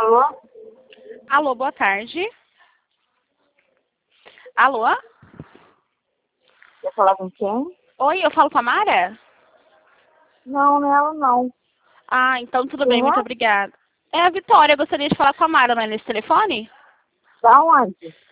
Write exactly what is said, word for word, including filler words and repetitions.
Alô? Alô, boa tarde. Alô? Quer falar com quem? Oi, eu falo com a Mara? Não, não é ela não. Ah, então tudo Quem bem, muito é? obrigada. É a Vitória, eu gostaria de falar com a Mara, não é nesse telefone? Da onde?